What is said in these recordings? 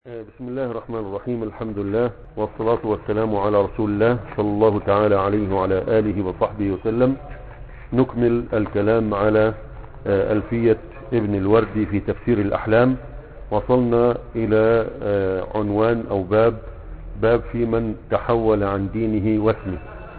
بسم الله الرحمن الرحيم. الحمد لله والصلاة والسلام على رسول الله صلى الله تعالى عليه وعلى آله وصحبه وسلم. نكمل الكلام على ألفية ابن الوردي في تفسير الأحلام. وصلنا إلى عنوان أو باب في من تحول عن دينه واسمه.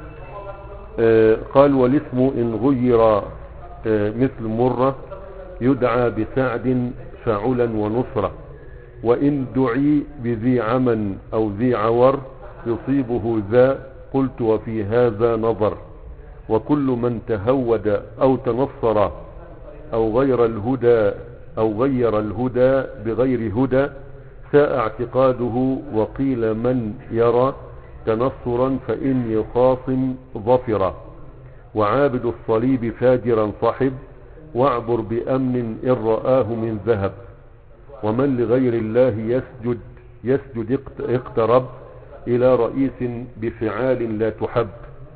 قال: والاسم إن غير مثل مرة يدعى بسعد فعلا ونصرة، وإن دعي بذي عمن أو ذي عور يصيبه ذا. قلت وفي هذا نظر، وكل من تهود أو تنصر أو غير الهدى بغير هدى ساء اعتقاده. وقيل من يرى تنصرا فإن يخاصم ظفرا، وعابد الصليب فاجرا صحب، واعبر بأمن إن رآه من ذهب. ومن لغير الله يسجد اقترب إلى رئيس بفعال لا تحب.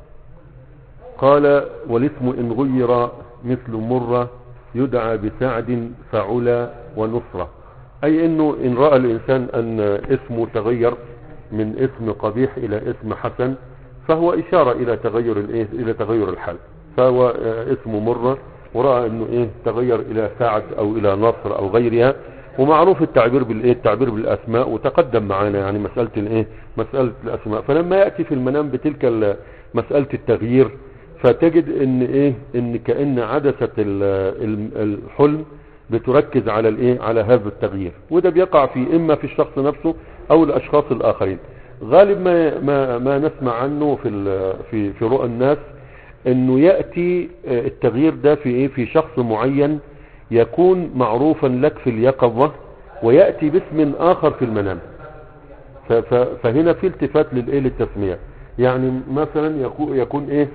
قال: والاسم إن غير مثل مرة يدعى بسعد فعلا ونصرة، أي إنه إن رأى الإنسان أن اسمه تغير من اسم قبيح إلى اسم حسن فهو إشارة إلى تغير الحال. فهو اسمه مرة ورأى إنه تغير إلى سعد أو إلى نصر أو غيرها. ومعروف التعبير التعبير بالاسماء، وتقدم معنا يعني مسألة الاسماء. فلما يأتي في المنام بتلك مسألة التغيير فتجد ان كأن عدسة الحلم بتركز على هذا التغيير، وده بيقع اما في الشخص نفسه او الاشخاص الاخرين. غالب ما نسمع عنه في رؤى الناس انه يأتي التغيير ده في شخص معين يكون معروفا لك في اليقظة، ويأتي باسم آخر في المنام. فهنا في التفات للتسمية. يعني مثلا يكون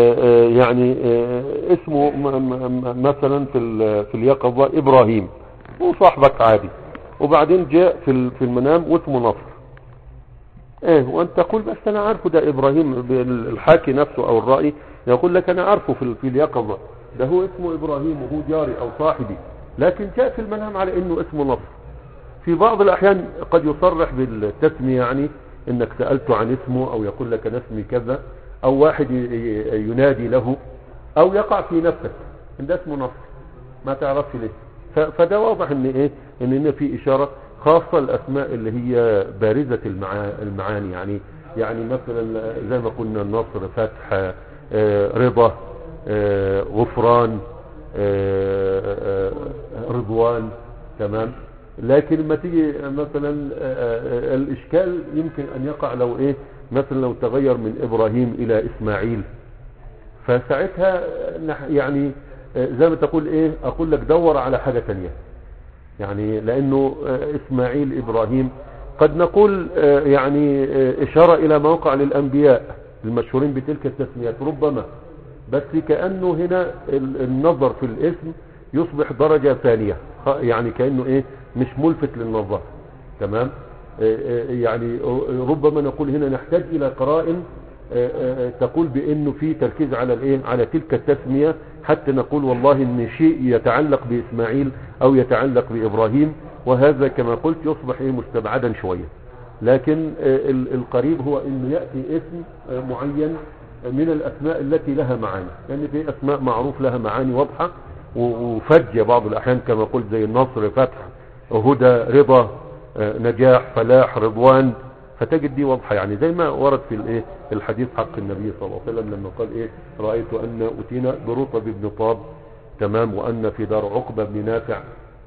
اسمه مثلا في اليقظة إبراهيم وصاحبك عادي، وبعدين جاء في المنام واسمه نصر. وانت تقول بس انا عارفه ده إبراهيم. الحاكي نفسه او الرأي يقول لك انا عارفه في اليقظة، ده هو اسمه إبراهيم وهو جاري أو صاحبي، لكن جاء في المنام على إنه اسمه نصر. في بعض الأحيان قد يصرح بالتسمية، يعني إنك سألته عن اسمه، أو يقول لك أنا اسمي كذا، أو واحد ينادي له، أو يقع في نفسك إن ده اسمه نصر ما تعرفش ليه. فده واضح إن هنا في إشارة خاصة الأسماء اللي هي بارزة المعاني. يعني مثلا زي ما قلنا النصر، فتح، رضا، غفران، رضوان، تمام. لكن لما تيجي مثلا الاشكال يمكن ان يقع لو مثلا لو تغير من ابراهيم الى اسماعيل، فساعتها يعني زي ما تقول اقول لك دور على حاجة تانية. يعني لانه اسماعيل ابراهيم قد نقول يعني اشارة الى موقع للانبياء المشهورين بتلك التسميات ربما، بس كأنه هنا النظر في الاسم يصبح درجة ثانية، يعني كأنه مش ملفت للنظر، تمام. يعني ربما نقول هنا نحتاج الى قرائن تقول بانه في تركيز على تلك التسمية، حتى نقول والله ان شيء يتعلق باسماعيل او يتعلق بابراهيم، وهذا كما قلت يصبح مستبعدا شوية. لكن القريب هو انه يأتي اسم معين من الاسماء التي لها معاني، لان في اسماء معروف لها معاني واضحة وفجة بعض الاحيان كما قلت، زي النصر، فتح، هدى، رضا، نجاح، فلاح، رضوان. فتجد دي واضحة، يعني زي ما ورد في الحديث حق النبي صلى الله عليه وسلم لما قال رأيت ان اتينا برطب بن طاب، تمام، وان في دار عقبة بن نافع،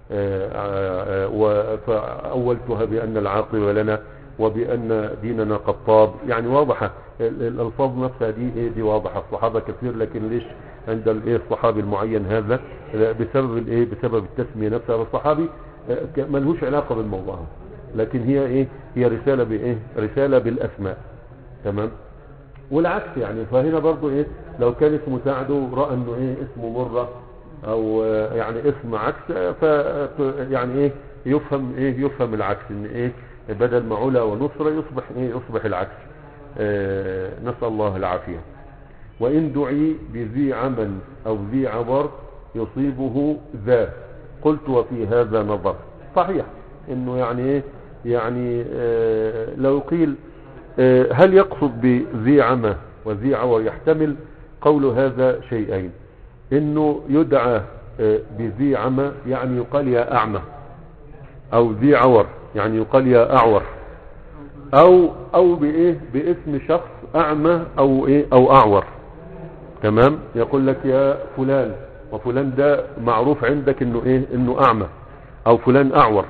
فأولتها بأن العاقبة لنا وبأن ديننا قد طاب. يعني واضحة الألفاظ نفسها دي واضحة. الصحابة كثير، لكن ليش عند الصحابي المعين هذا؟ بسبب التسمية نفسها. الصحابي ملهوش علاقة بالموضوع، لكن هي رسالة بالأسماء، تمام. والعكس يعني، فهنا برضو لو كان اسمه سعد ورأى انه اسمه مرة او يعني اسم عكس، يعني يفهم العكس، ان بدل ما علا ونصرة يصبح العكس. نسأل الله العافية. وإن دعي بذي عمل أو ذي عبر يصيبه ذا. قلت وفي هذا نظر. صحيح انه يعني يعني لو قيل هل يقصد بذي عمى وذي عور؟ يحتمل قول هذا شيئين، انه يدعى بذي عمى يعني يقال يا اعمى، او ذي عور يعني يقال يا اعور، او بايه، باسم شخص اعمى او ايه او اعور. تمام، يقول لك يا فلان، وفلان ده معروف عندك انه ايه، انه اعمى، او فلان اعور.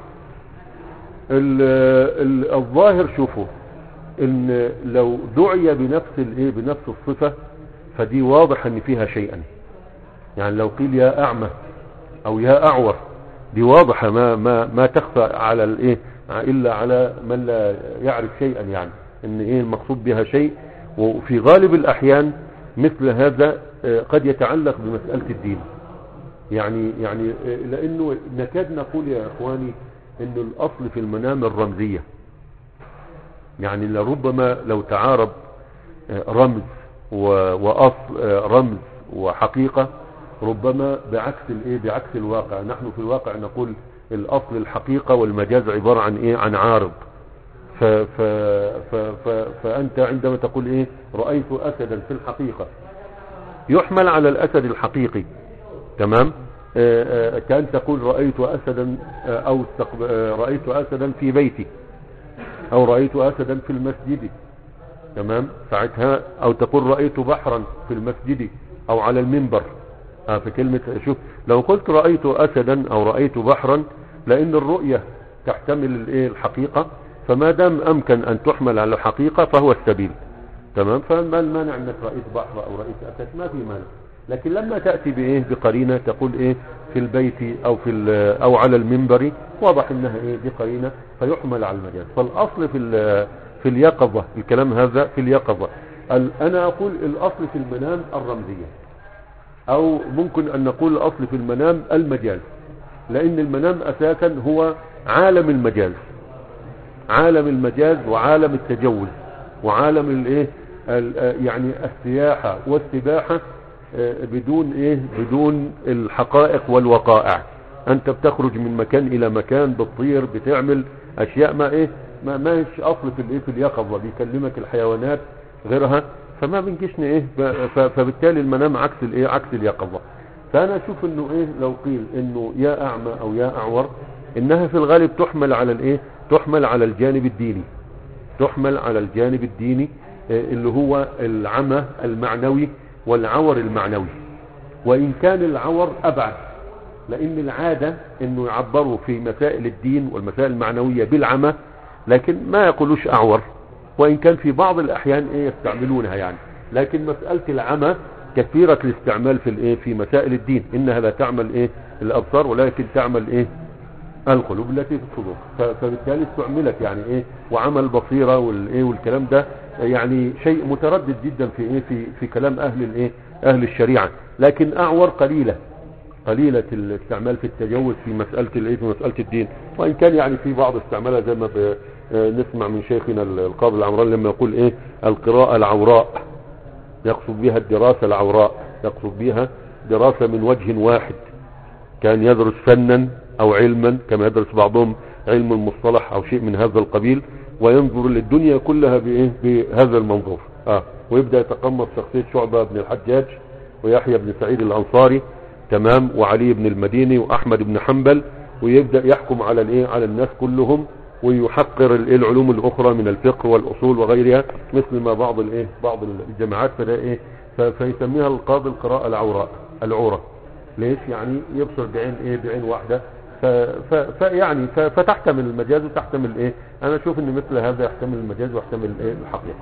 الظاهر شوفوا ان لو دعي بنفس الايه، بنفس الصفة، فدي واضح ان فيها شيئا. يعني لو قيل يا اعمى او يا اعور، دي واضحة، ما تخفى على الايه الا على من لا يعرف شيئا، يعني ان ايه المقصود بها شيء. وفي غالب الاحيان مثل هذا قد يتعلق بمسألة الدين، يعني لانه نكاد نقول يا اخواني ان الاصل في المنام الرمزية. يعني لربما لو تعارض رمز واصل، رمز وحقيقة، ربما بعكس الايه، بعكس الواقع. نحن في الواقع نقول الاصل الحقيقة، والمجاز عبارة عن ايه، عن عارض. فانت عندما تقول ايه رأيت اسدا في الحقيقة، يحمل على الاسد الحقيقي. تمام، كان تقول رأيت اسدا، او رأيت اسدا في بيتي، او رأيت اسدا في المسجد. تمام، ساعتها او تقول رأيت بحرا في المسجد او على المنبر. في كلمة، شوف، لو قلت رأيت اسدا او رأيت بحرا، لان الرؤية تحتمل الايه الحقيقة، فما دام امكن ان تحمل على الحقيقة فهو السبيل. تمام، فما المانع انك رأيت بحر او رأيت اسد، ما في مانع. لكن لما تأتي بايه، بقرينة، تقول ايه في البيت او او على المنبر، واضح انها ايه، بقرينة، فيحمل على المجاز. فالاصل في اليقظة، الكلام هذا في اليقظة. انا اقول الاصل في المنام الرمزية، او ممكن ان نقول الاصل في المنام المجاز، لان المنام اساسا هو عالم المجاز، عالم المجاز وعالم التجوز وعالم الايه، يعني السياحة والسباحة بدون ايه، بدون الحقائق والوقائع. انت بتخرج من مكان الى مكان، بتطير، بتعمل اشياء ما ايه، ما هيش اصل في الايه، في اليقظة. بيكلمك الحيوانات غيرها، فما بنجيشنا ايه، فبالتالي المنام عكس الايه، عكس اليقظة. فانا اشوف انه ايه، لو قيل انه يا اعمى او يا اعور، انها في الغالب تحمل على الايه، تحمل على الجانب الديني، تحمل على الجانب الديني، اللي هو العمى المعنوي والعور المعنوي. وان كان العور ابعد، لان العادة انه يعبروا في مسائل الدين والمسائل المعنوية بالعمى، لكن ما يقولوش اعور، وان كان في بعض الاحيان ايه يستعملونها يعني. لكن مسألة العمى كثيرة الاستعمال في الايه، في مسائل الدين، انها لا تعمل ايه الابصار، ولكن تعمل ايه القلوب التي في الصدور. فبالتالي استعملت يعني ايه، وعمل بصيرة والايه والكلام ده، يعني شيء متردد جدا في ايه، في كلام اهل الايه، اهل الشريعة. لكن اعور قليلة الاستعمال في التجوز في مسألة الايه، في مسألة الدين. وان كان يعني في بعض استعمالها، زي ما نسمع من شيخنا القاضي العمران لما يقول ايه القراءة العوراء، يقصد بها الدراسة العوراء، يقصد بها دراسة من وجه واحد، كان يدرس فنا او علما كما يدرس بعضهم علم المصطلح او شيء من هذا القبيل، وينظر للدنيا كلها بايه، بهذا المنظور. ويبدأ يتقمص شخصية شعبة بن الحجاج، ويحيى بن سعيد الانصاري، تمام، وعلي بن المديني، واحمد بن حنبل، ويبدأ يحكم على الايه، على الناس كلهم، ويحقر العلوم الاخرى من الفقه والاصول وغيرها، مثل ما بعض الايه، بعض الجماعات فده ايه، فيسميها القاضي القراءة العوراء، العورة. ليش؟ يعني يبصر بعين ايه، بعين واحدة. فيعني فتحتمل المجاز وتحتمل ايه. انا اشوف ان مثل هذا يحتمل المجاز ويحتمل ايه الحقيقة.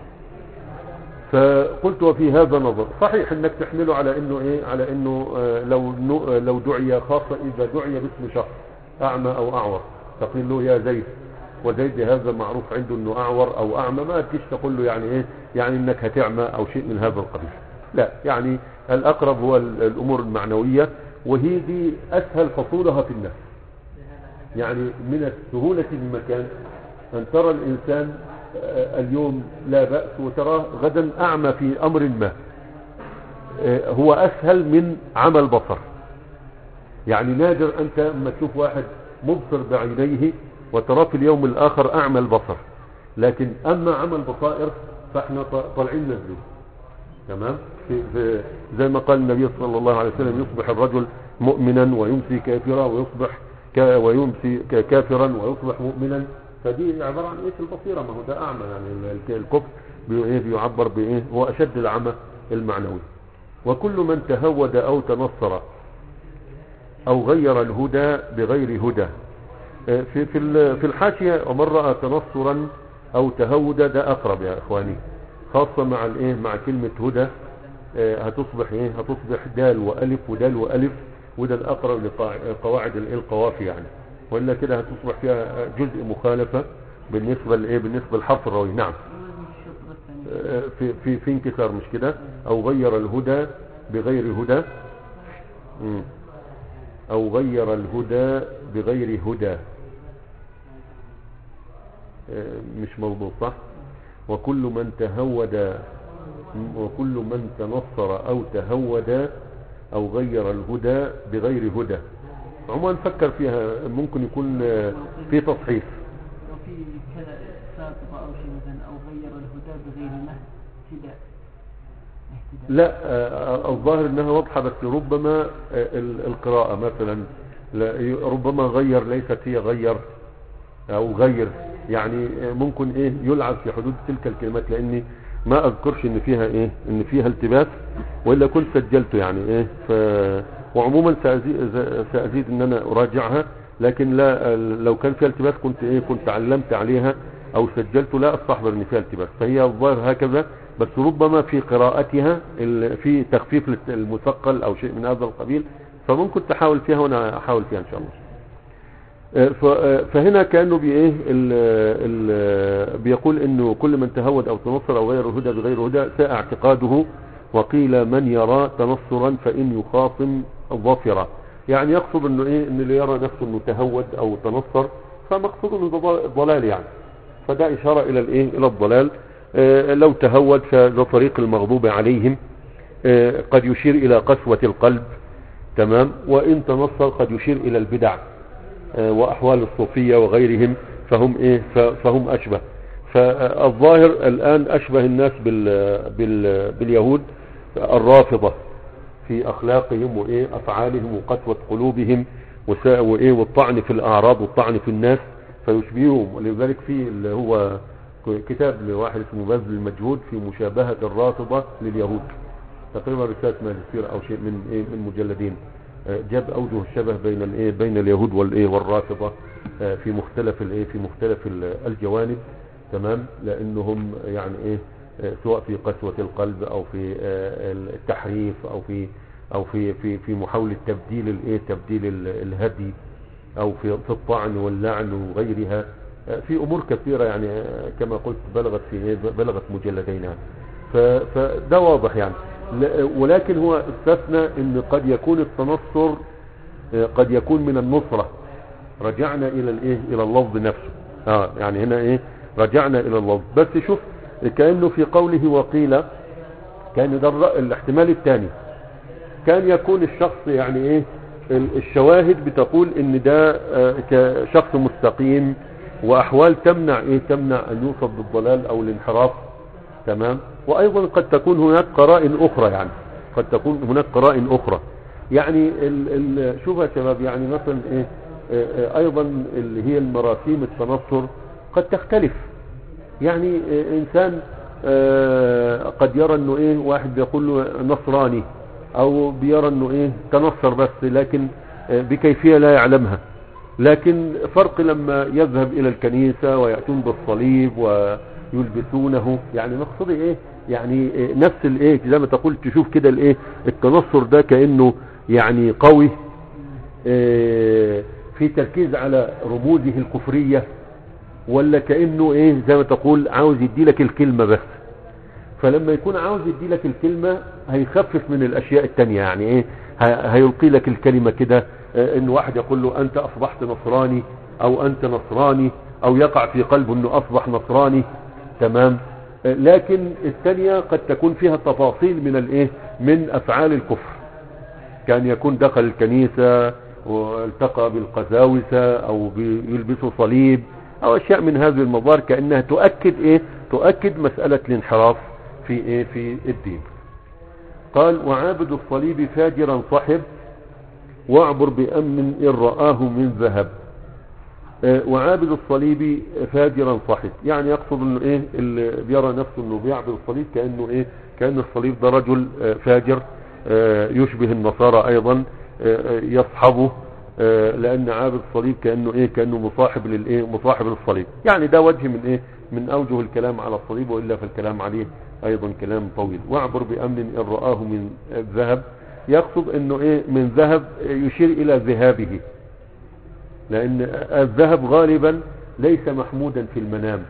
فقلت وفي هذا نظر صحيح انك تحمله على انه ايه، على انه لو دعي، خاصة اذا دعي باسم شخص اعمى او اعور، تقول له يا زيد، وزيد هذا معروف عنده انه اعور او اعمى، ما تجيش تقول له يعني ايه، يعني انك هتعمى او شيء من هذا القبيل. لا، يعني الاقرب هو الامور المعنوية، وهي دي اسهل فصولها في النفس. يعني من السهولة المكان ان ترى الانسان اليوم لا بأس، وتراه غدا اعمى في امر ما، هو اسهل من عمى البصر. يعني نادر انت لما تشوف واحد مبصر بعينيه وتراه في اليوم الآخر أعمى البصر. لكن أما عمى البصائر فاحنا طالعين نزله. تمام. في زي ما قال النبي صلى الله عليه وسلم: يصبح الرجل مؤمنا ويمسي كافرا، ويمسي كافرا ويصبح مؤمنا. فدي عبارة عن ايش؟ البصيرة. ما هو ده اعمى يعني. الكفر بيعبر بايه؟ هو اشد العمى المعنوي. وكل من تهود او تنصر او غير الهدى بغير هدى. في الحاشية: ومن رأى تنصرا او تهودا، ده اقرب يا اخواني، خاصة مع الايه؟ مع كلمة هدى. هتصبح ايه؟ هتصبح دال والف ودال والف، وده الاقرب لقواعد القوافي يعني. وإلا كده هتصبح فيها جزء مخالفة بالنسبة لايه؟ بالنسبة للحرف الروي. نعم. في انكسار مش كده؟ او غير الهدى بغير هدى، او غير الهدى بغير هدى، مش موضوع صح. وكل من تهود، وكل من تنصر او تهود او غير الهدى بغير هدى. عموما نفكر فيها، ممكن يكون في تصحيف. وفي كذا ساقط او شيء مثلا، او غير الهدى بغير اهتداء. لا، الظاهر انها واضحة، بس ربما القراءة مثلا ربما غير ليست هي غير او غير، يعني ممكن ايه يلعب في حدود تلك الكلمات، لاني ما اذكرش ان فيها ايه؟ ان فيها التباس، والا كنت سجلته يعني ايه. وعموما سأزيد ان انا اراجعها، لكن لا، لو كان فيها التباس كنت ايه؟ كنت علمت عليها او سجلته. لا استحضر ان فيها التباس، فهي الظاهر هكذا، بس ربما في قراءتها في تخفيف المثقل او شيء من هذا القبيل، فممكن تحاول فيها وانا احاول فيها ان شاء الله. فهنا كأنه بإيه بيقول انه كل من تهود او تنصر او غير الهدى بغير هدى ساء اعتقاده. وقيل: من يرى تنصرا فإن يخاصم ظافرا. يعني يقصد انه ايه؟ ان اللي يرى نفسه انه تهود او تنصر فمقصود انه ضلال يعني، فده اشارة الى الايه؟ الى الضلال. لو تهود فده طريق المغضوب عليهم، قد يشير الى قسوة القلب. تمام. وان تنصر قد يشير الى البدع واحوال الصوفية وغيرهم، فهم ايه؟ فهم اشبه. فالظاهر الان اشبه الناس باليهود الرافضة في اخلاقهم وايه؟ افعالهم وقسوة قلوبهم وايه؟ والطعن في الاعراض والطعن في الناس، فيشبههم. ولذلك في اللي هو كتاب لواحد اسمه بذل المجهود في مشابهة الرافضة لليهود، تقريبا رسالة ماجستير او شيء من ايه؟ من مجلدين، جاب اوجه الشبه بين الايه؟ بين اليهود والايه؟ والرافضة في مختلف الايه؟ في مختلف الجوانب. تمام. لانهم يعني ايه؟ سواء في قسوة القلب او في التحريف او في محاولة تبديل الايه؟ تبديل الهدي، او في الطعن واللعن وغيرها، في امور كثيرة يعني كما قلت بلغت مجلدين يعني. فده واضح يعني. ولكن هو استثنى ان قد يكون التنصر قد يكون من النصرة. رجعنا الى الايه؟ الى اللفظ نفسه. يعني هنا ايه؟ رجعنا الى اللفظ. بس شوف كأنه في قوله وقيل، كان ده الاحتمال الثاني، كان يكون الشخص يعني ايه؟ الشواهد بتقول ان ده كشخص مستقيم، واحوال تمنع ايه؟ تمنع ان يوصف بالضلال او الانحراف. تمام. وايضا قد تكون هناك قرائن اخرى، يعني قد تكون هناك قرائن اخرى يعني شوف يا شباب، يعني مثلا ايه؟ ايضا اللي هي المراسيم التنصر قد تختلف. يعني انسان قد يرى انه ايه؟ واحد بيقول له نصراني، او بيرى انه ايه؟ تنصر، بس لكن بكيفية لا يعلمها. لكن فرق لما يذهب الى الكنيسة ويأتون بالصليب ويلبسونه، يعني مقصودي ايه؟ يعني نفس الايه؟ زي ما تقول تشوف كده الايه؟ التنصر ده كأنه يعني قوي في تركيز على رموزه الكفرية، ولا كأنه ايه؟ زي ما تقول عاوز يدي لك الكلمة بس. فلما يكون عاوز يدي لك الكلمة هيخفف من الاشياء التانية، يعني ايه؟ هيلقي لك الكلمة كده، ان واحد يقول له انت اصبحت نصراني، او انت نصراني، او يقع في قلبه انه اصبح نصراني. تمام. لكن الثانية قد تكون فيها تفاصيل من الايه؟ من افعال الكفر. كان يكون دخل الكنيسة والتقى بالقساوسة او بيلبسوا صليب او اشياء من هذه المظاهر كأنها تؤكد ايه، تؤكد مسألة الانحراف في ايه، في الدين. قال وعابد الصليب فاجرا صحب واعبر بأمن إن رآه من ذهب. وعابد الصليب فاجرا صحب، يعني يقصد انه ايه، اللي بيرى نفسه انه بيعبد الصليب كأنه ايه، كأن الصليب ده رجل فاجر يشبه النصارى ايضا يصحبه، لان عابد الصليب كأنه ايه، كأنه مصاحب للايه، مصاحب للصليب. يعني ده وجه من ايه، من اوجه الكلام على الصليب، وإلا فالكلام عليه ايضا كلام طويل. واعبر بأمن إن رآه من ذهب، يقصد انه ايه، من ذهب يشير الى ذهابه، لان الذهب غالبا ليس محمودا في المنام.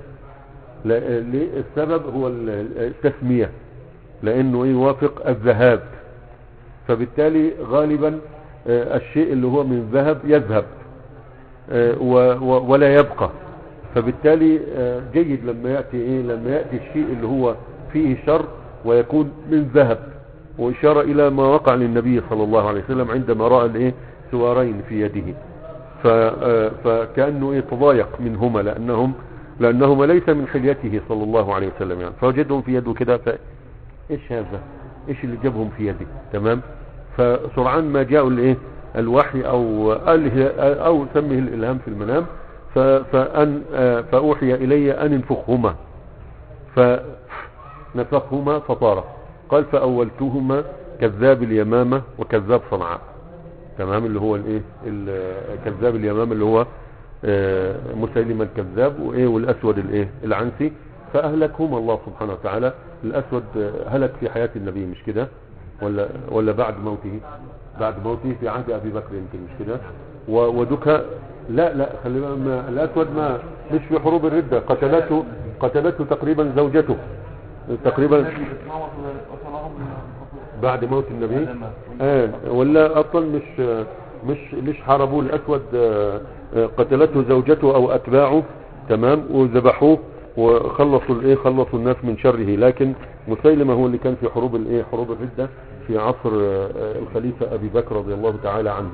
السبب هو التسمية، لانه يوافق الذهاب، فبالتالي غالبا الشيء اللي هو من ذهب يذهب ولا يبقى. فبالتالي جيد لما يأتي ايه، لما يأتي الشيء اللي هو فيه شر ويكون من ذهب، وإشارة إلى ما وقع للنبي صلى الله عليه وسلم عندما رأى الايه، سوارين في يده، فكأنه ايه، تضايق منهما لأنهما ليس من حليته صلى الله عليه وسلم يعني، فوجدهم في يده كده، ايش هذا، ايش اللي جابهم في يده؟ تمام. فسرعان ما جاءوا الايه، الوحي او سمه الالهام في المنام، فأوحي الي ان انفخهما، فنفخهما فطار. قال فأولتهما كذاب اليمامة وكذاب صنعاء. تمام، اللي هو الايه، كذاب اليمامة اللي هو مسيلمة الكذاب، وايه، والاسود الايه، العنسي. فاهلكهما الله سبحانه وتعالى. الاسود هلك في حياة النبي مش كده، ولا بعد موته؟ بعد موته في عهد ابي بكر يمكن، مش كده؟ ودك لا خلي بالك، الاسود ما مش في حروب الردة، قتلته تقريبا زوجته تقريبا بعد موت النبي. ولا اصلا مش حاربوه. الاسود قتلته زوجته او اتباعه، تمام، وذبحوه وخلصوا الايه، خلصوا الناس من شره. لكن مسيلمة هو اللي كان في حروب الايه، حروب الردة في عصر الخليفة ابي بكر رضي الله تعالى عنه.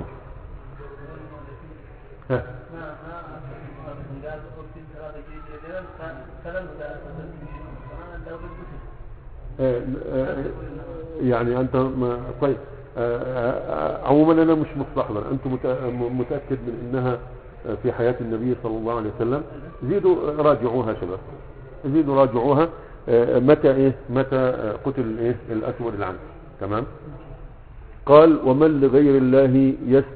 يعني انت طيب، عموما انا مش مستحضر، انت متأكد من انها في حياة النبي صلى الله عليه وسلم؟ زيدوا راجعوها شباب، زيدوا راجعوها. متى ايه، متى قتل الايه، الاسود العنسي. تمام. قال ومن لغير الله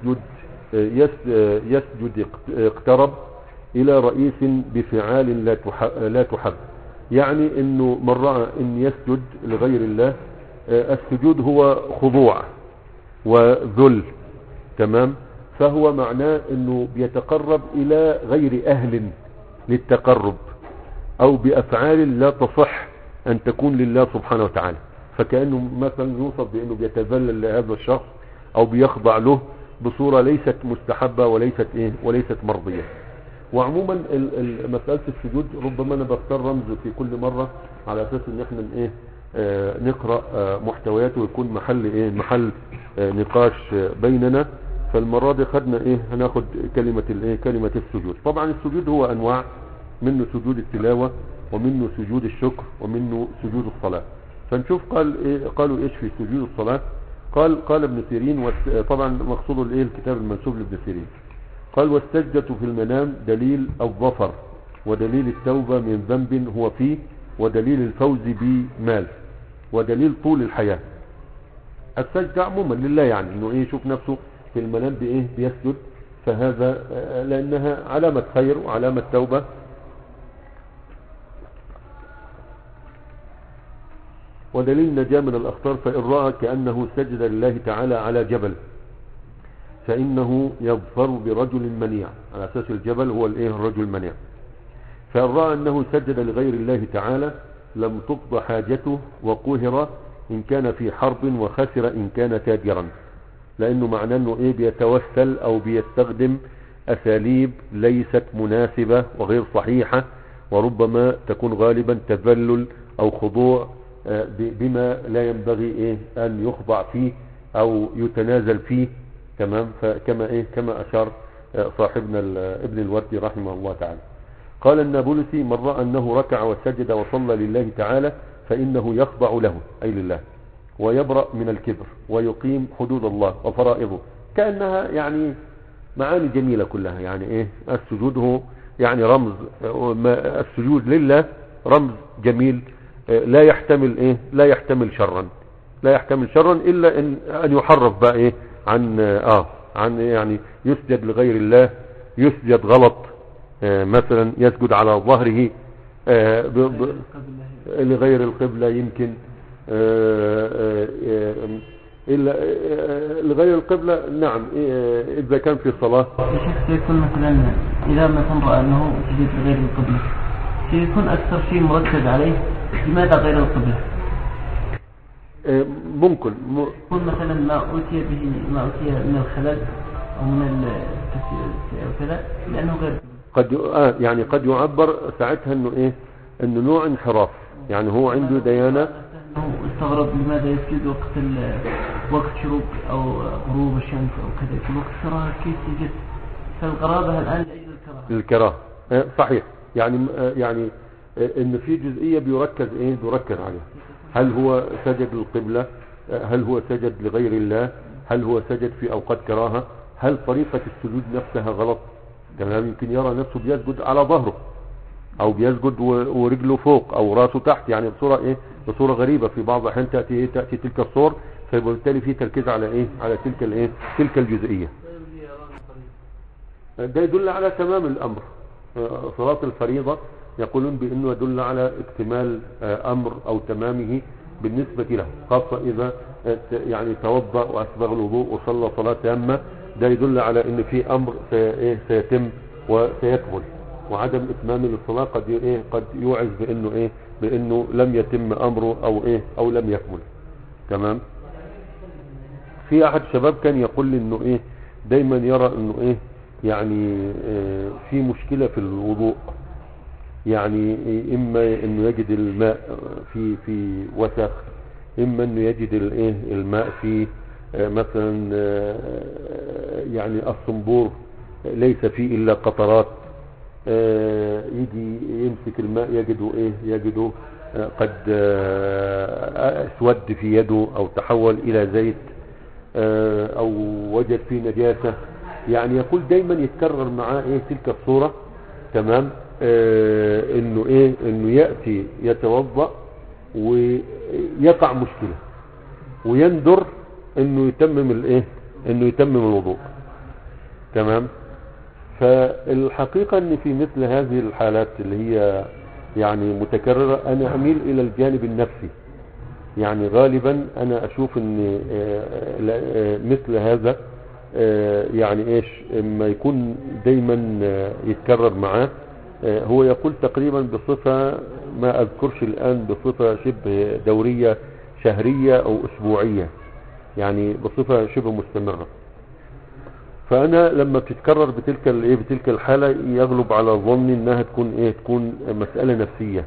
يسجد اقترب الى رئيس بفعال لا تحب. يعني انه من رأى ان يسجد لغير الله، السجود هو خضوع وذل، تمام، فهو معناه انه بيتقرب الى غير اهل للتقرب، او بافعال لا تصح ان تكون لله سبحانه وتعالى. فكأنه مثلا يوصف بانه بيتذلل لهذا الشخص او بيخضع له بصورة ليست مستحبة وليست مرضية. وعموما مسألة السجود ربما انا بختار رمز في كل مرة على اساس ان احنا نقرأ محتوياته ويكون محل نقاش بيننا. فالمرة دي خدنا هناخد كلمة السجود. طبعا السجود هو انواع، منه سجود التلاوة، ومنه سجود الشكر، ومنه سجود الصلاة. فنشوف قالوا ايش في سجود الصلاة. قال ابن سيرين، طبعا مقصوده الكتاب المنسوب لابن سيرين. قال والسجدة في المنام دليل الظفر، ودليل التوبة من ذنب هو فيه، ودليل الفوز بمال، ودليل طول الحياة. السجدة عموما لله، يعني انه يشوف نفسه في المنام بيسجد، فهذا لانها علامة خير وعلامة توبة. ودليل نجاة من الأخطار، فإن رأى كأنه سجد لله تعالى على جبل فإنه يظفر برجل منيع، على أساس الجبل هو الرجل المنيع. فإن رأى أنه سجد لغير الله تعالى لم تقضى حاجته وقهر إن كان في حرب، وخسر إن كان تاجرا. لأنه معناه أنه بيتوسل أو بيستخدم أساليب ليست مناسبة وغير صحيحة، وربما تكون غالبا تذلل أو خضوع بما لا ينبغي أن يخضع فيه أو يتنازل فيه. تمام. فكما ايه كما اشار صاحبنا ابن الوردي رحمه الله تعالى. قال النابلسي: من رأى أنه ركع وسجد وصلى لله تعالى فإنه يخضع له أي لله، ويبرأ من الكبر، ويقيم حدود الله وفرائضه. كأنها يعني معاني جميلة كلها. يعني ايه السجود هو يعني رمز، السجود لله رمز جميل لا يحتمل ايه لا يحتمل شرا، لا يحتمل شرا الا ان يحرف بقى ايه عن يعني يسجد لغير الله، يسجد غلط، مثلا يسجد على ظهره لغير القبلة يمكن، إلا لغير القبلة. نعم إذا كان في صلاة يكون مثلا إذا مثلا رأى أنه سجد لغير القبلة يكون أكثر شيء مركز عليه لماذا غير القبلة؟ ممكن يكون مثلا ما أتي من الخلل أو من التفسير أو كذا لأنه غير قد يعني قد يعبر ساعتها انه ايه انه نوع انحراف. يعني هو عنده ديانة. استغرب لماذا يسجد وقت شروق او غروب الشمس او كذا، يكون وقت كراهة كيف سجد؟ فالغرابة الآن لأجل الكراهة. صحيح. يعني ان في جزئية بيركز عليها. هل هو سجد للقبلة؟ هل هو سجد لغير الله؟ هل هو سجد في اوقات كراهة؟ هل طريقة السجود نفسها غلط؟ تمام. يمكن يرى نفسه بيسجد على ظهره او بيسجد ورجله فوق او راسه تحت، يعني بصورة غريبة. في بعض الاحيان تأتي تلك الصور، فبالتالي في تركيز على على تلك الجزئية. ده يدل على تمام الامر. صلاة الفريضة يقولون بانه يدل على اكتمال امر او تمامه بالنسبة له، خاصة اذا يعني توضأ واسبغ الوضوء وصلى صلاة تامة. ده يدل على ان في امر سيتم وسيكمل، وعدم اتمام الصلاة قد يوعز بانه لم يتم امره او لم يكمل. تمام. في احد الشباب كان يقول لي انه دايما يرى انه يعني في مشكلة في الوضوء. يعني اما انه يجد الماء في وسخ، اما انه يجد الماء في مثلا يعني الصنبور ليس فيه الا قطرات. يجي يمسك الماء يجده قد اسود في يده او تحول الى زيت، او وجد فيه نجاسة. يعني يقول دايما يتكرر معاه تلك الصورة. تمام. انه يأتي يتوضأ ويقع مشكلة ويندر انه يتمم الوضوء. تمام. فالحقيقة ان في مثل هذه الحالات اللي هي يعني متكررة انا اميل الى الجانب النفسي. يعني غالبا انا اشوف ان مثل هذا يعني اما يكون دايما يتكرر معاه. هو يقول تقريبا بصفة ما اذكرش الان بصفة شبه دورية شهرية او اسبوعية، يعني بصفة شبه مستمرة. فانا لما بتتكرر بتلك الحالة يغلب على ظني انها تكون مسألة نفسية.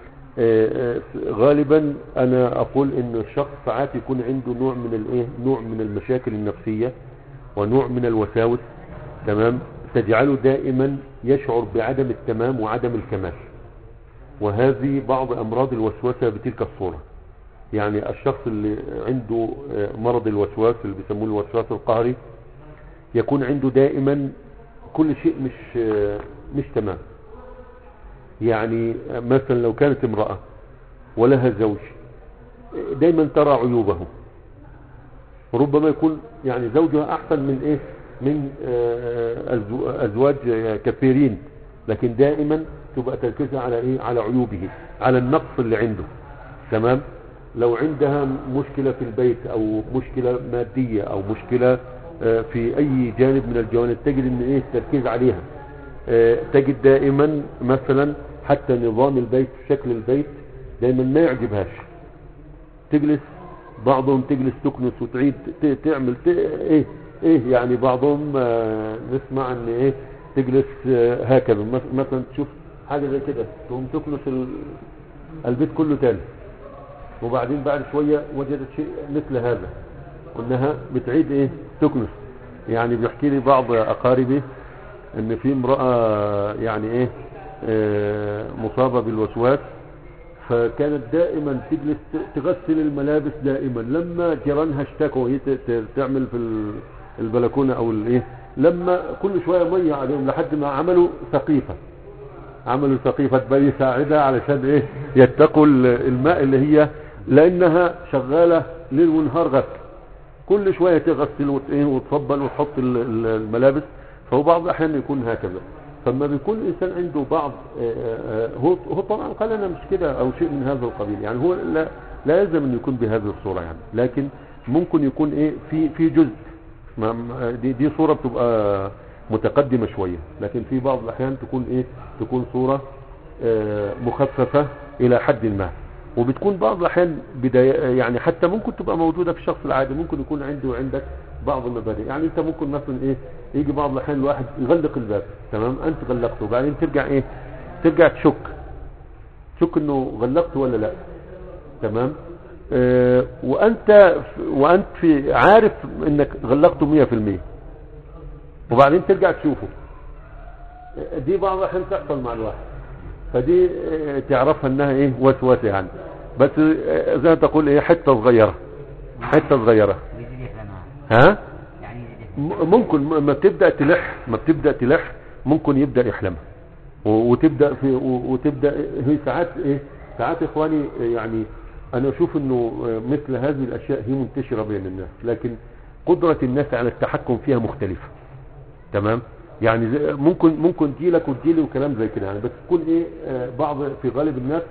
غالبا انا اقول ان الشخص ساعات يكون عنده نوع من المشاكل النفسية ونوع من الوساوس. تمام. تجعله دائما يشعر بعدم التمام وعدم الكمال، وهذه بعض امراض الوسوسة بتلك الصورة. يعني الشخص اللي عنده مرض الوسواس اللي بيسموه الوسواس القهري يكون عنده دائما كل شيء مش تمام. يعني مثلا لو كانت امرأة ولها زوج دائما ترى عيوبه. ربما يكون يعني زوجها احسن من ازواج كثيرين، لكن دائما تبقى تركيزها على عيوبه، على النقص اللي عنده. تمام. لو عندها مشكلة في البيت او مشكلة مادية او مشكلة في اي جانب من الجوانب تجد ان التركيز عليها. تجد دائما مثلا حتى نظام البيت، شكل البيت دائما ما يعجبهاش. تجلس بعضهم تجلس تكنس وتعيد تعمل يعني بعضهم نسمع ان تجلس هكذا مثلا تشوف حاجة زي كده تقوم تكنس البيت كله تاني، وبعدين بعد شوية وجدت شيء مثل هذا وانها بتعيد تكنس. يعني بيحكي لي بعض اقاربي ان في امرأة يعني ايه مصابة بالوسواس، فكانت دائما تجلس تغسل الملابس دائما. لما جيرانها اشتكوا، هي تعمل في البلكونة او الايه، لما كل شوية مية عليهم لحد ما عملوا سقيفة تبي يساعدها علشان ايه يتقوا الماء اللي هي، لانها شغالة ليل ونهار غسل، كل شوية تغسل وتصبن وتحط الملابس. فهو بعض الاحيان يكون هكذا. فما بيكون الانسان عنده بعض هو طبعا قال انا مش كده او شيء من هذا القبيل، يعني هو لا يلزم ان يكون بهذه الصورة يعني، لكن ممكن يكون ايه في جزء دي صورة بتبقى متقدمة شوية، لكن في بعض الاحيان تكون صورة مخففة الى حد ما. وبتكون بعض الاحيان بداية يعني حتى ممكن تبقى موجودة في الشخص العادي، ممكن يكون عنده وعندك بعض المبادئ. يعني انت ممكن مثلا يجي بعض الاحيان الواحد يغلق الباب، تمام، انت غلقته وبعدين ترجع تشك انه غلقته ولا لا، تمام، وانت في عارف انك غلقته 100%، وبعدين ترجع تشوفه. دي بعض الاحيان تحصل مع الواحد، فدي تعرفها انها وسوسه يعني، بس زي ما تقول حته صغيره ها. ممكن ما بتبدا تلح ممكن يبدا يحلمها وتبدا هي ساعات اخواني، يعني انا اشوف انه مثل هذه الاشياء هي منتشره بين الناس، لكن قدره الناس على التحكم فيها مختلفه، تمام. يعني ممكن تجيلك وتجيلي وكلام زي كده يعني، بس تكون بعض في غالب الناس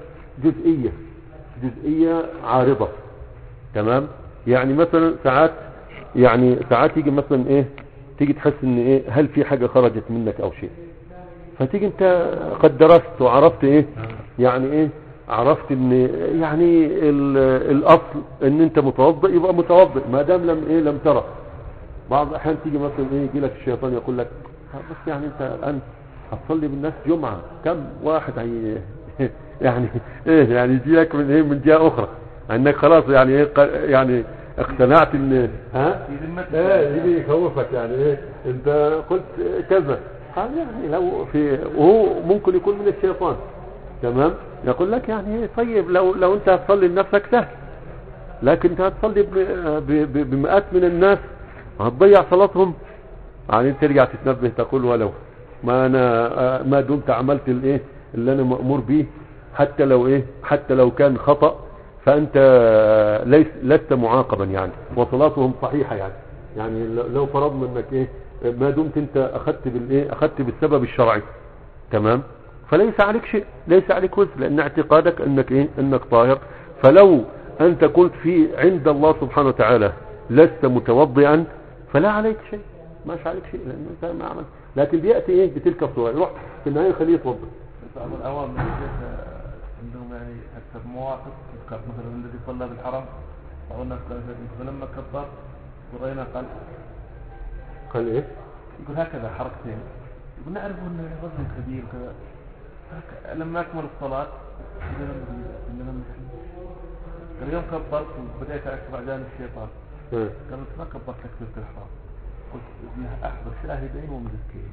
جزئيه عارضه، تمام. يعني مثلا ساعات يجي مثلا تيجي تحس ان هل في حاجه خرجت منك او شيء، فتيجي انت قد درست وعرفت يعني عرفت ان يعني الاصل ان انت متوضئ يبقى متوضئ ما دام لم ترى. بعض الاحيان تيجي مثلا يجي لك الشيطان يقول لك بس يعني انت الان هتصلي بالناس جمعه، كم واحد يعني يعني يجي لك من جهه اخرى انك خلاص يعني اقتنعت ان يجي يخوفك يعني انت قلت كذا يعني. لو وهو ممكن يكون من الشيطان، تمام، يقول لك يعني طيب لو انت هتصلي لنفسك سهل، لكن انت هتصلي بمئات من الناس هتضيع صلاتهم، يعني ترجع تتنبه تقول ولو ما دمت عملت اللي انا مأمور به، حتى لو كان خطأ فانت لست معاقبا يعني، وصلاتهم صحيحة يعني لو فرضنا انك ما دمت انت اخذت بالسبب الشرعي، تمام، فليس عليك شيء، ليس عليك وزر، لان اعتقادك انك طاهر. فلو انت قلت عند الله سبحانه وتعالى لست متوضئا فلا عليك شيء، ماش عليك شيء، لان انت ما عملت. لكن بياتي بتلك الصوره يروح في النهايه خليه يتوضا. بعض العوام عندهم يعني اكثر مواقف، مثلا الذي صلى بالحرم بعض الناس قال فلما كبر ورينا قال يقول هكذا حركتين، يقول نعرف ان وزن كبير وكذا، لما اكمل الصلاه اليوم كبرت وبدأت أكبر جانب الشيطان، قالت ما كبرت تكبيرة الإحرام، قلت أحضر شاهدين ومذكرين.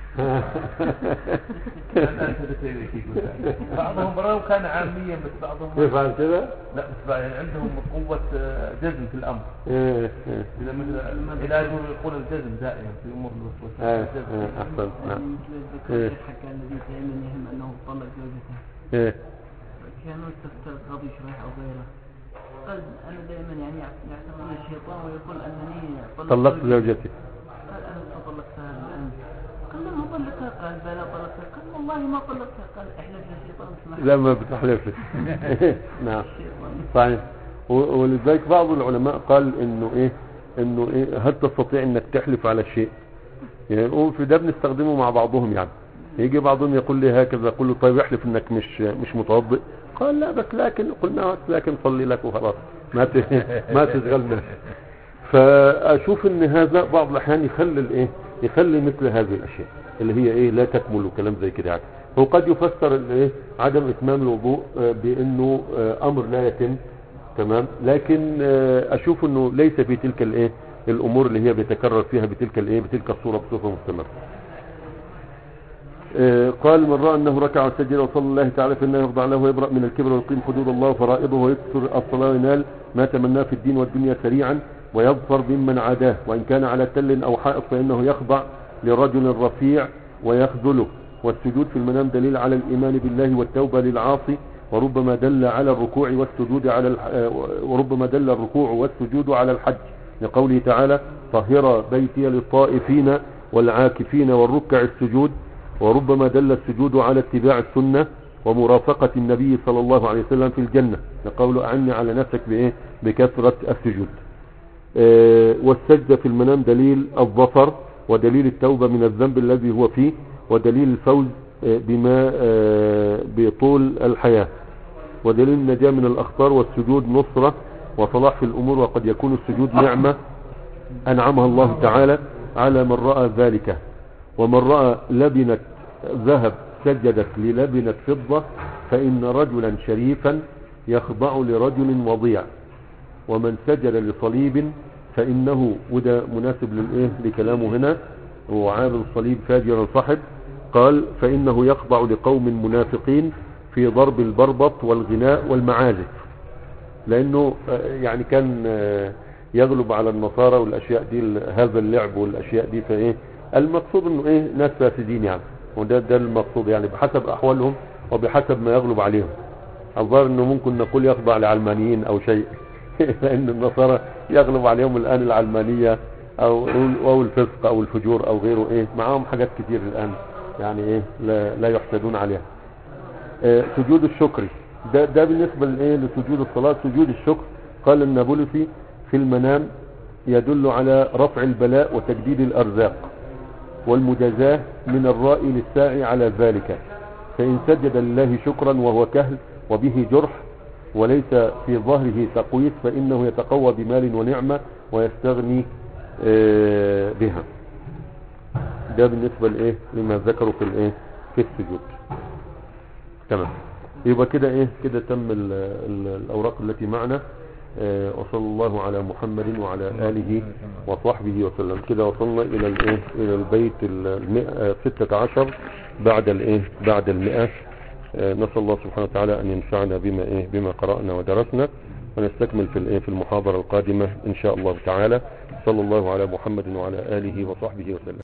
بعضهم برضو كان عاميا، بس بعضهم يفعل كذا؟ لا بس يعني عندهم قوة جزم في الأمر. إذا مثل علاج يقول الجزم دائما في أمور الوسوسة. أحسن. نعم. حكى الذي يهم أنه طلق زوجته. كانوا تستر قضي شريح أو غيره، قال أنا دائما يعني يعتبر الشيطان ويقول أنني طلقت زوجتي. قال أنا طلقتها الآن، قال لما طلقتها، قال بلا طلقتها، قال والله ما طلقتها، قال احلف للشيطان اسمح. لا ما بتحلف. نعم صحيح. ولذلك بعض العلماء قال انه هل تستطيع انك تحلف على الشيء؟ يعني في ده بنستخدمه مع بعضهم، يعني يجي بعضهم يقول لي هكذا، اقول له طيب احلف انك مش متوضئ، قال لا بس لكن صلي لك وخلاص ما تشغلنا. فاشوف ان هذا بعض الاحيان يخلي مثل هذه الاشياء اللي هي لا تكمل وكلام زي كده. هو قد يفسر عدم اتمام الوضوء بانه امر لا يتم، تمام، لكن اشوف انه ليس في تلك الامور اللي هي بيتكرر فيها بتلك الايه بتلك الصورة بصفة مستمرة. قال من رأى أنه ركع وسجد وصلى الله تعالى فإنه يخضع له ويبرأ من الكبر ويقيم حدود الله وفرائضه ويكثر الصلاة وينال ما تمناه في الدين والدنيا سريعا ويظفر ممن عاداه، وإن كان على تل أو حائط فإنه يخضع لرجل رفيع ويخذله. والسجود في المنام دليل على الإيمان بالله والتوبة للعاصي، وربما دل على الركوع والسجود على الحج لقوله تعالى طهر بيتي للطائفين والعاكفين والركع السجود. وربما دل السجود على اتباع السنة ومرافقة النبي صلى الله عليه وسلم في الجنة لقوله أعني على نفسك بكثرة السجود. والسجدة في المنام دليل الظفر ودليل التوبة من الذنب الذي هو فيه ودليل الفوز بما بطول الحياة ودليل النجاة من الأخطار. والسجود نصرة وصلاح في الأمور، وقد يكون السجود نعمة أنعمها الله تعالى على من رأى ذلك. ومن رأى لبنة ذهب سجدت للبنة فضة فإن رجلا شريفا يخضع لرجل وضيع. ومن سجد لصليب فإنه، وده مناسب لكلامه هنا، وعابد الصليب فاجرا صحب، قال فإنه يخضع لقوم منافقين في ضرب البربط والغناء والمعازف، لأنه يعني كان يغلب على النصارى والأشياء دي هذا اللعب والأشياء دي. فإيه المقصود انه ناس فاسدين يعني، وده المقصود يعني بحسب احوالهم وبحسب ما يغلب عليهم. الظاهر انه ممكن نقول يخضع لعلمانيين او شيء لان النصارى يغلب عليهم الان العلمانية او الفسق او الفجور او غيره، معاهم حاجات كتير الان يعني لا يحسدون عليها. سجود الشكر ده بالنسبة لسجود الصلاة. سجود الشكر قال النابلسي في المنام يدل على رفع البلاء وتجديد الارزاق والمجازاة من الرائي للساعي على ذلك. فإن سجد لله شكرا وهو كهل وبه جرح وليس في ظهره تقويس فإنه يتقوى بمال ونعمة ويستغني بها. ده بالنسبة لما ذكروا في السجود. تمام، يبقى كده كده تم الأوراق التي معنا. وصلى الله على محمد وعلى آله وصحبه وسلم. كده وصلنا إلى البيت 16 بعد 100. نسأل الله سبحانه وتعالى أن ينفعنا بما قرأنا ودرسنا، ونستكمل في المحاضرة القادمة إن شاء الله تعالى. صلى الله على محمد وعلى آله وصحبه وسلم.